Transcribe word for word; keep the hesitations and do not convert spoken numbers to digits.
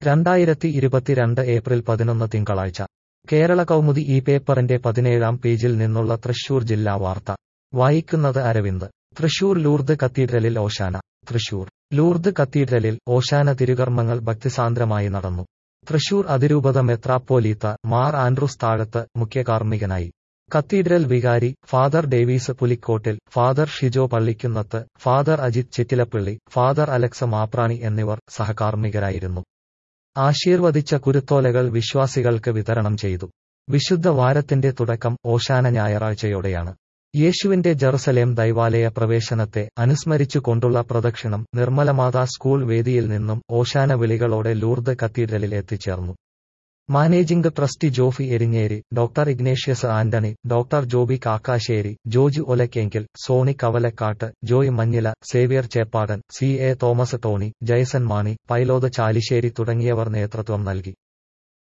രണ്ടായിരത്തി ഇരുപത്തിരണ്ട് ഏപ്രിൽ പതിനൊന്ന് തിങ്കളാഴ്ച കേരള കൗമുദി ഈ പേപ്പറിന്റെ പതിനേഴാം പേജിൽ നിന്നുള്ള തൃശൂർ ജില്ലാ വാർത്ത വായിക്കുന്നത് അരവിന്ദ്. തൃശൂർ ലൂർദ് കത്തീഡ്രലിൽ ഓശാന. തൃശൂർ ലൂർദ് കത്തീഡ്രലിൽ ഓശാന തിരുകർമ്മങ്ങൾ ഭക്തിസാന്ദ്രമായി നടന്നു. തൃശൂർ അതിരൂപത മെത്രാപ്പോലീത്ത മാർ ആൻഡ്രൂസ് താഴത്ത് മുഖ്യകാർമ്മികനായി. കത്തീഡ്രൽ വികാരി father Davis Pulikkottil, father Shijo Pallikkunnath, father Ajith Chittilappilly, father Alex Maprani എന്നിവർ സഹകാർമ്മികരായിരുന്നു. ആശീർവദിച്ച കുരുത്തോലകൾ വിശ്വാസികൾക്ക് വിതരണം ചെയ്തു. വിശുദ്ധ വാരത്തിന്റെ തുടക്കം ഓശാന ഞായറാഴ്ചയോടെയാണ്. യേശുവിന്റെ ജെറുസലേം ദൈവാലയ പ്രവേശനത്തെ അനുസ്മരിച്ചു കൊണ്ടുള്ള പ്രദക്ഷിണം നിർമ്മലമാതാ സ്കൂൾ വേദിയിൽ നിന്നും ഓശാന വിളികളോടെ ലൂർദ് കത്തീഡ്രലിൽ എത്തിച്ചേർന്നു. Managing trustee Jofy Erinjeri, doctor Ignatius Antony, doctor Joby Kakkassery, Joju Olakkengil, Sony Kavalakkattu, Joy Manjila, Xavier Cheppadan, C A Thomas Tony, Jayson Mani, Pailod Chalissery തുടങ്ങിയവർ നേതൃത്വം നൽകി.